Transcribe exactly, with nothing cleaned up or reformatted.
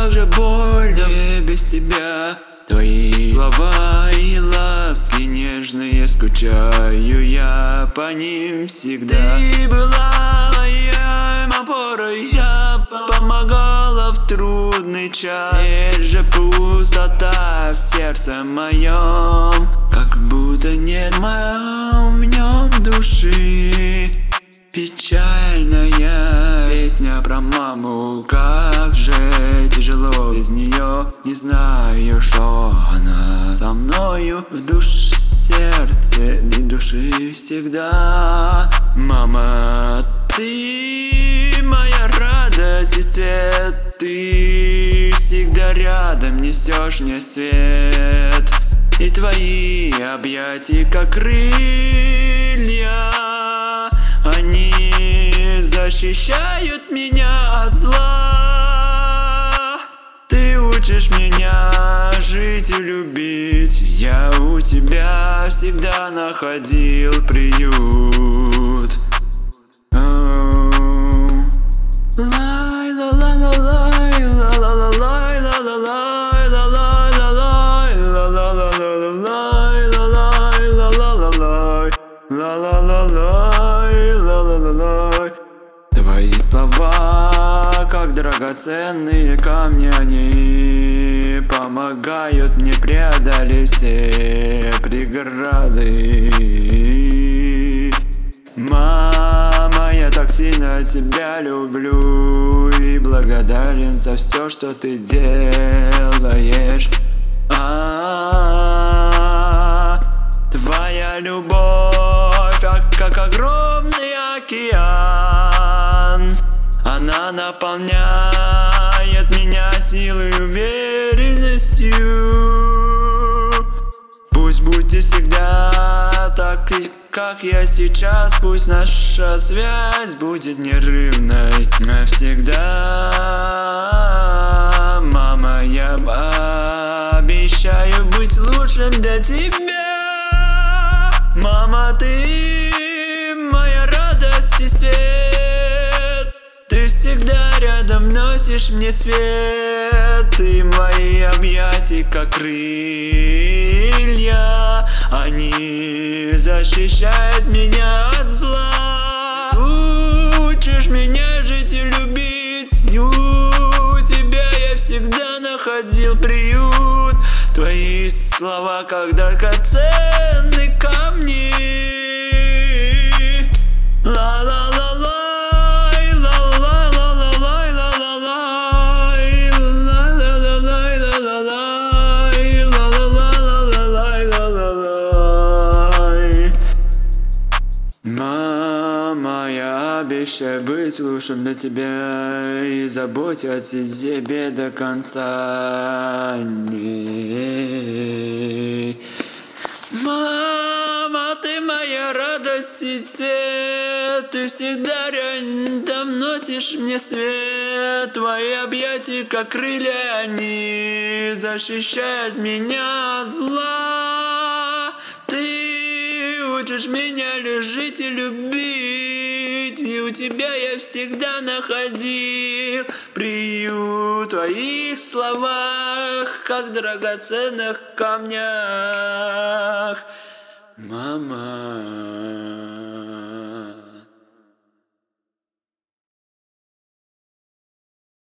как же больно мне без тебя. Твои слова и ласки нежные, скучаю я по ним всегда. Ты была моей опорой, я помогала в трудный час. Теперь же пустота в сердце моем, как будто нет в моем в нем души. Печальная песня про маму, как же тяжело без нее. Не знаю, что она со мною в душе, сердце и души всегда. Мама, ты моя радость и свет, ты всегда рядом несешь мне свет. И твои объятия, как крылья, они защищают меня от зла. Ты учишь меня жить и любить, я у тебя всегда находил приют. Твои слова, как драгоценные камни, они помогают мне преодолеть все преграды. Мама, я так сильно тебя люблю и благодарен за все, что ты делаешь. А-а-а, твоя любовь, как, как огромный океан, она наполняет меня силой и уверенностью. Пусть будьте всегда так, как я сейчас, пусть наша связь будет нерывной навсегда. Мама, я обещаю быть лучшим для тебя. Мама, ты моя радость и свет, ты всегда рядом носишь мне свет. Ты мои объятия, как крылья, они защищают меня от зла. Учишь меня жить и любить, и у тебя я всегда находил приют. Твои слова, как драгоценные камни. Мама, я обещаю быть лучшим для тебя и заботиться о тебе до конца дней. Мама, ты моя радость и свет, ты всегда рядом носишь мне свет. Твои объятия, как крылья, они защищают меня от зла. Ты учишь меня жить и любить, и у тебя я всегда находил приют. В твоих словах, как в драгоценных камнях. Мама.